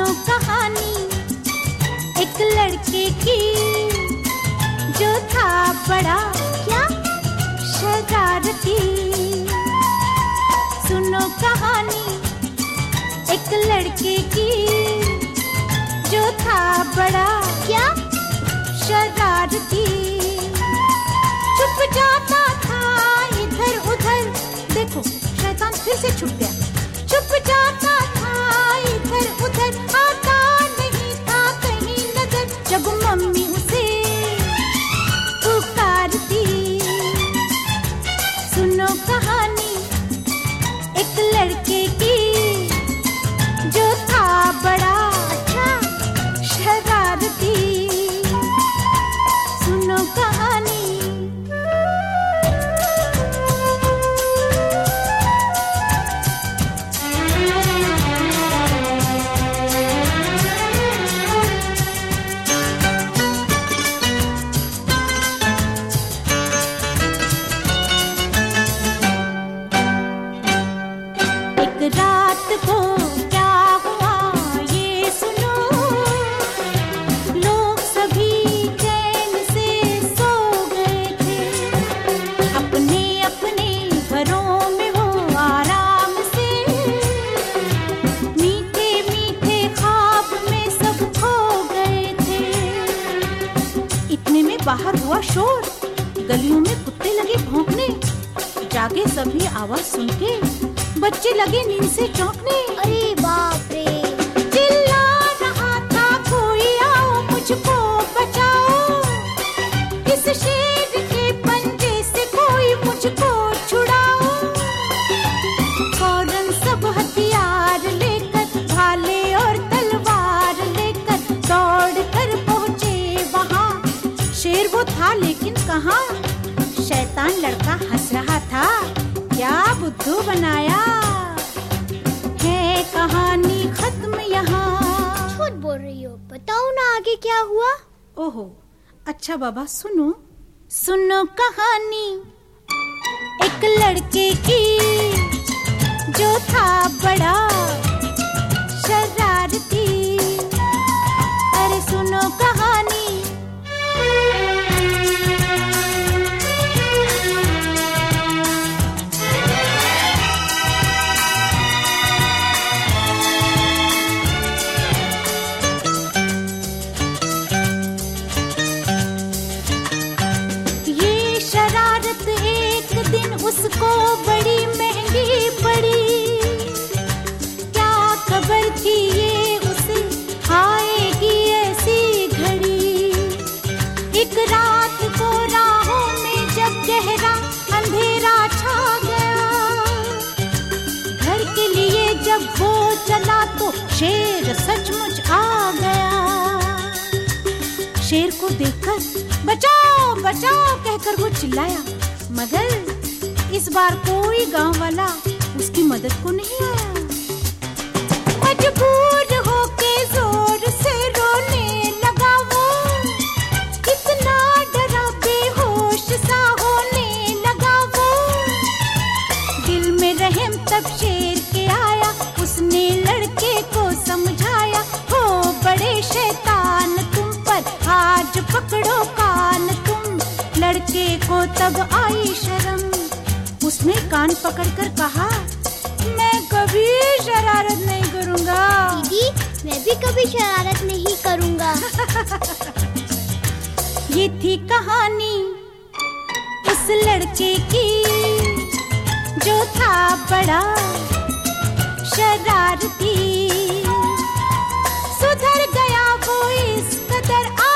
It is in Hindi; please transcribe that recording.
कहानी एक लड़के की जो था बड़ा क्या शरारती। सुनो कहानी एक लड़के की जो था बड़ा क्या शरारती। छुप जाता था इधर उधर, देखो शैतान फिर से छुप गया। छुप जाता था इधर उधर, आता नहीं था कहीं नजर, जब मम्मी उसे पुकारती। सुनो कहानी एक लड़के की जो था बड़ा अच्छा शरारती। सुनो कहानी। रात को क्या हुआ ये सुनो, लोग सभी चैन से सो गए थे। अपने अपने घरों में वो आराम से, मीठे मीठे ख्वाब में सब खो गए थे। इतने में बाहर हुआ शोर, गलियों में कुत्ते लगे भौंकने। जागे सभी आवाज सुन के बच्चे लगे नींद से चौंकने। अरे बाप रे! चिल्ला रहा था कोई, आओ मुझको बचाओ, इस शेर के पंजे से कोई मुझको छुड़ाओ। फौरन सब हथियार लेकर, भाले और तलवार लेकर दौड़ कर पहुंचे वहां। शेर वो था लेकिन कहाँ, शैतान लड़का हंस रहा था, क्या बुद्धू बनाया है, कहानी खत्म यहाँ। झूठ बोल रही हो, बताओ ना आगे क्या हुआ। ओहो अच्छा बाबा सुनो। सुनो कहानी एक लड़के की जो था बड़ा शरारती। अरे सुनो कहानी। उसको बड़ी महंगी पड़ी, क्या खबर थी ये उसे आएगी ऐसी घड़ी। एक रात को राहों में जब गहरा अंधेरा छा गया, घर के लिए जब वो चला तो शेर सचमुच आ गया। शेर को देखकर बचाओ बचाओ कहकर वो चिल्लाया, मगर इस बार कोई गांव वाला उसकी मदद को नहीं आया। मजबूर होके जोर से रोने लगा वो, कितना डरा बेहोश सा होने लगा वो। दिल में रहम तब शेर के आया, उसने लड़के को समझाया, हो बड़े शैतान तुम पर आज पकड़ो कान तुम। लड़के को तब आई शर्म, उसने कान पकड़कर कहा, मैं कभी शरारत नहीं करूंगा। दीदी मैं भी कभी शरारत नहीं करूंगा। ये थी कहानी उस लड़के की जो था बड़ा शरारती। सुधर गया वो इस कदर